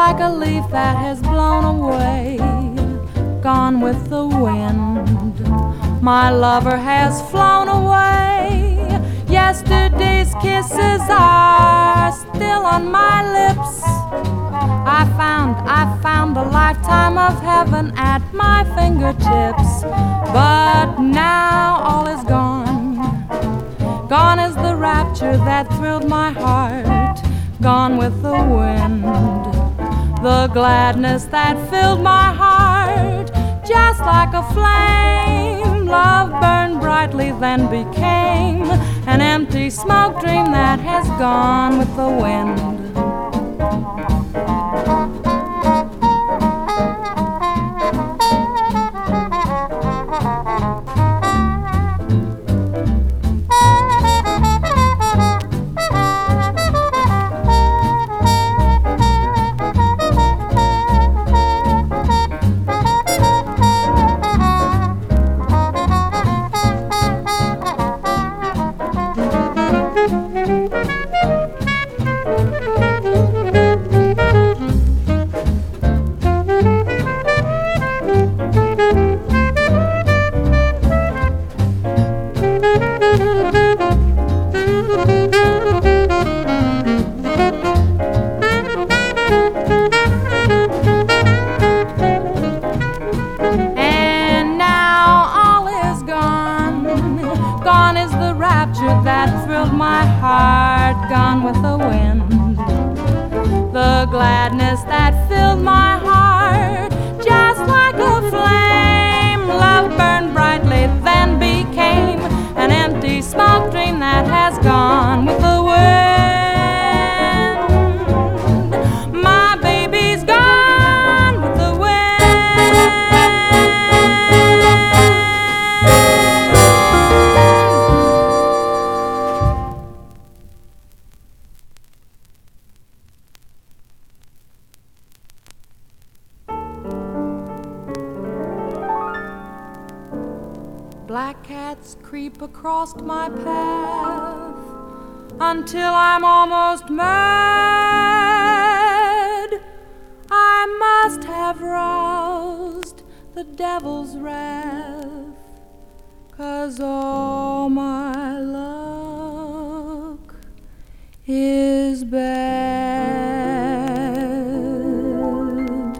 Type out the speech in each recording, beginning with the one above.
like a leaf that has blown away, gone with the wind. My lover has flown away. Yesterday's kisses are still on my lips. I found a lifetime of heaven at my fingertips. But now all is gone. Gone is the rapture that thrilled my heart. Gone with the wind. The gladness that filled my heart. Just like a flame, love burned brightly, then became an empty smoke dream that has gone with the wind. Gone is the rapture that thrilled my heart. Gone with the wind. The gladness that filled my heart. Just like a flame, love burned brightly, then became an empty smoke dream that has gone with the wind. My baby's gone with the wind. Black cats creep across my path until I'm almost mad. I must have roused the devil's wrath, 'cause all my luck is bad.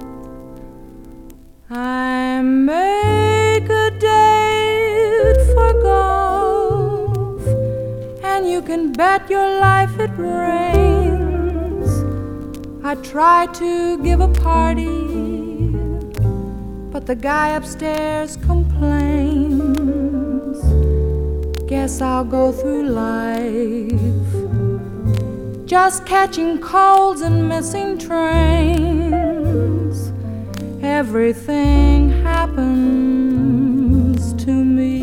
I make a date for golf, and you can bet your life it rains. I try to give a party, but the guy upstairs complains. Guess I'll go through life just catching colds and missing trains. Everything happens to me.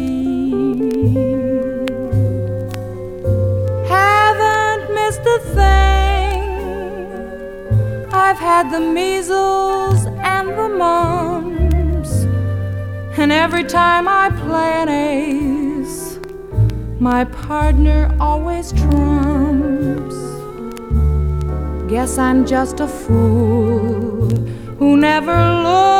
Haven't missed a thing. I've had the measles and the mumps, and every time I play an ace, my partner always trumps. Guess I'm just a fool who never looked